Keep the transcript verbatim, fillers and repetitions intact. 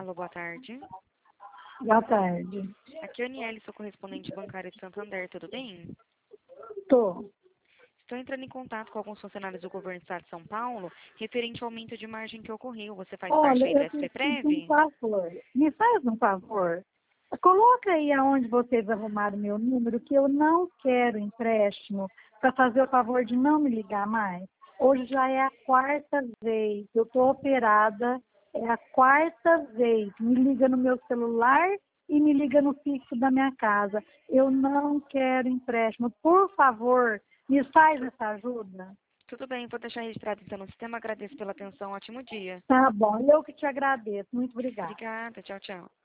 Alô, boa tarde. Boa tarde. Aqui é a Aniele, sou correspondente bancária de Santander, tudo bem? Tô. Estou entrando em contato com alguns funcionários do governo do estado de São Paulo, referente ao aumento de margem que ocorreu. Você faz parte Olha, aí da eu S P preciso de um Prev? favor. Me faz um favor. Coloca aí aonde vocês arrumaram meu número, que eu não quero empréstimo, para fazer o favor de não me ligar mais. Hoje já é a quarta vez. Eu estou operada, é a quarta vez. Me liga no meu celular e me liga no fixo da minha casa. Eu não quero empréstimo. Por favor, me faz essa ajuda. Tudo bem, vou deixar registrado então no sistema. Agradeço pela atenção, ótimo dia. Tá bom, eu que te agradeço. Muito obrigada. Obrigada, tchau, tchau.